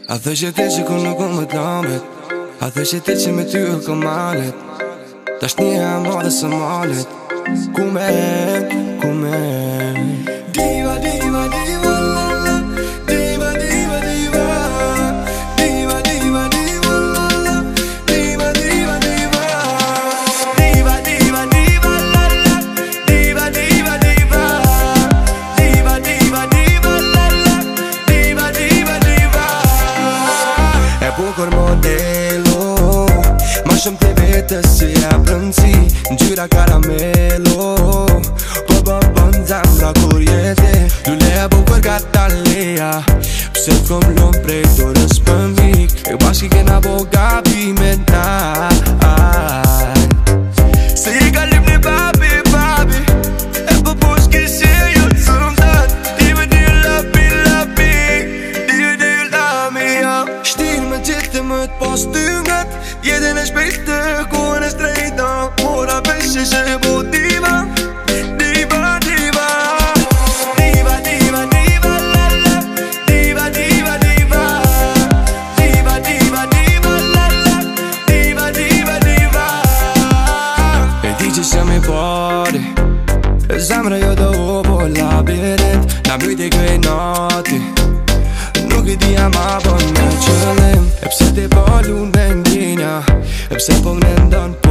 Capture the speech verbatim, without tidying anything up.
A dhe që ti që ku nuk unë më t'lambet, a dhe që ti që me ty e kom malet, ta është një e madhe së malet. Ku me, ku me Diva, diva, diva, la la Diva, diva, diva Diva, diva, diva, la la Diva, diva, diva Diva, diva, diva, la la Diva, diva, diva Diva, diva, diva, la la Diva, diva, diva E bukur modelo Ma shumë të vetës si e brëndësi Ngjyra karamelo Po po po në zemra kur jeti Lule e bukur ka talia Pse t'kom lom prej dorës për mik E bashki kena bo gabimet na Se i ka lip një papi, papi E po po shkishe jo të sëmëtat Dive di lapi, lapi Dive di lami, ja Shtirë me gjithë më të pos ty ngat Jetën e shpejtë, kohën e strejta Mora peshe që po diva Diva, diva Diva, diva, diva, la la Diva, diva, diva Diva, diva, diva, la la Diva, diva, diva E di që s'jam i pari E zemra jo do u po labirint Na mbyt i këj nati Nuk i dija ma po në qëllim E pse ti po lun me nginja E pse po në ndonë